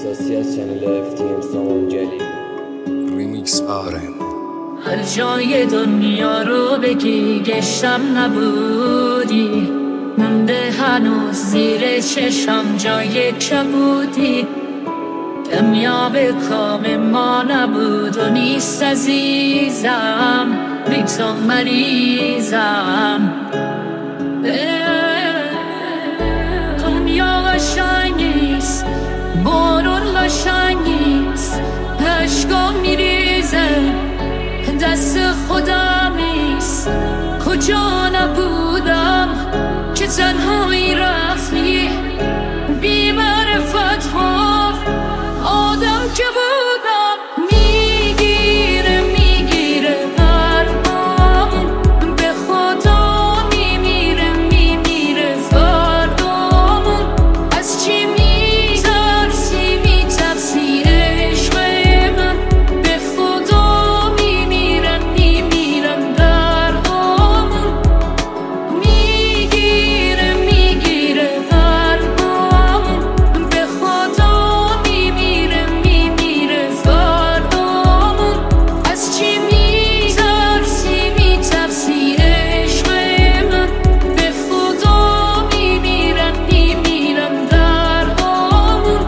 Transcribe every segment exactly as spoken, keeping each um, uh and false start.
احساسی از چنل اف تی ام سامان جلیل ریمیکس آرم. هر جای دنیا رو بگی گشتم نبودی، مونده هنوز زیر چشم جای کبودی. دنیا کام ما نبود و نیست عزیزم، بی تو مریضم. دنیا قشنگ نیست، بارون قشنگ نیست، عشقا میریزه دست خودم نیست. کجا نبودم که تنهایی رفتی، بی معرفت ها آدم که بودم. میگیره میگیره قلبم، به خدا میمیره میمیره فردامون. از چی میترسی میترسی عشق من، به خدا میمیرن میمیرن دردامون. میگیره میگیره قلبم، به خدا میمیره میمیره فردامون. از چی میترسی میترسی عشق من، به خدا میمیرن میمیرن دردامون.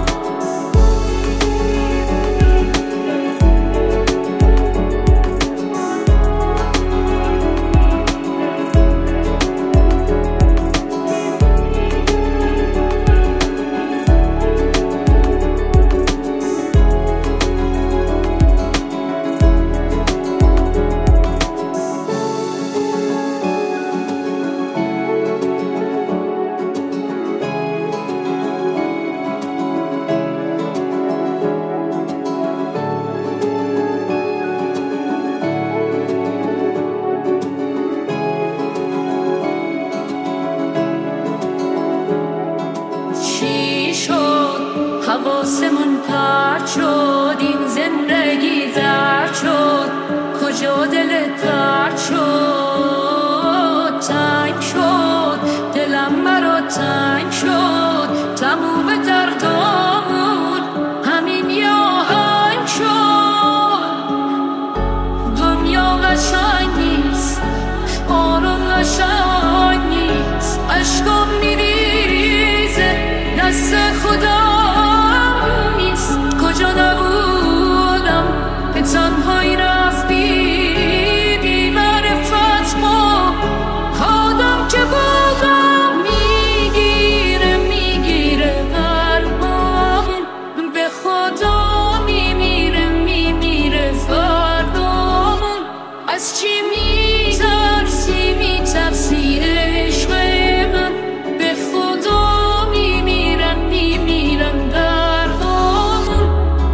چی شد حواسمون پرت شد، این زندگی درد شد. کجا دلت درد شد، تنگ شد دلم برا تنگ شد. تموم دردامون همین یه آهنگ شد. دنیا قشنگ نیست، آروم قشنگ نیست، عشقم میریزه دست خدا نیست. کجا نبودم به تنهایی رفتی، بی معرفت ما آدم که بودم. میگیره میگیره قلبم، به خدا میمیره میمیره فردامون. از چی میترسی میترسی عشق من، به خدا میمیرن میمیرن دردامون.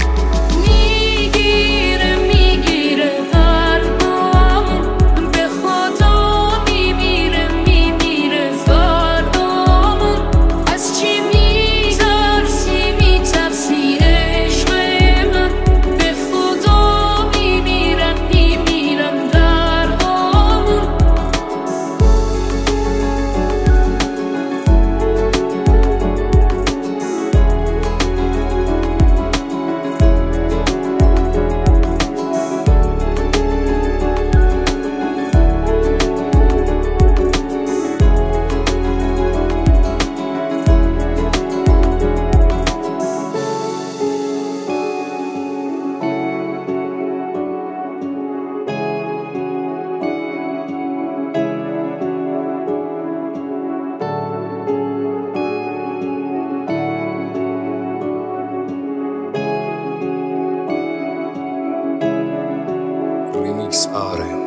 میگیره میگیره قلبم، به خدا میمیره میمیره فردامون. از چی میترسی میترسی عشق من، به خدا میمیرن میمیرن دردامون. ریمیکس آرم.